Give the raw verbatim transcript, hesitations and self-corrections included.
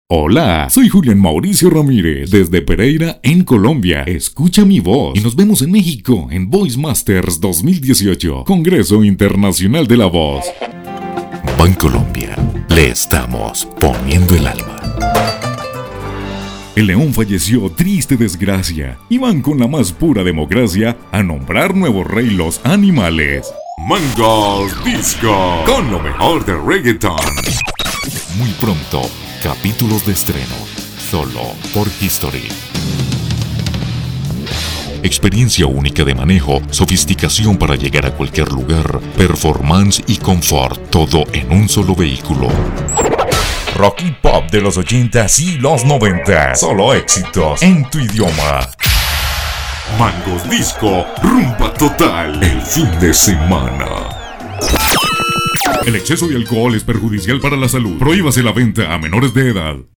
Hola, soy Julián Mauricio Ramírez, desde Pereira, en Colombia. Escucha mi voz y nos vemos en México, en Voice Masters dos mil dieciocho, Congreso Internacional de la Voz. Bancolombia, le estamos poniendo el alma. El león falleció, triste desgracia, y van con la más pura democracia a nombrar nuevo rey los animales. Mango Disco, con lo mejor de reggaeton. Muy pronto, capítulos de estreno, solo por History. Experiencia única de manejo, sofisticación para llegar a cualquier lugar, performance y confort, todo en un solo vehículo. Rock y pop de los ochentas y los noventas, solo éxitos en tu idioma. Mangos Disco, rumba total el fin de semana. El exceso de alcohol es perjudicial para la salud. Prohíbase la venta a menores de edad.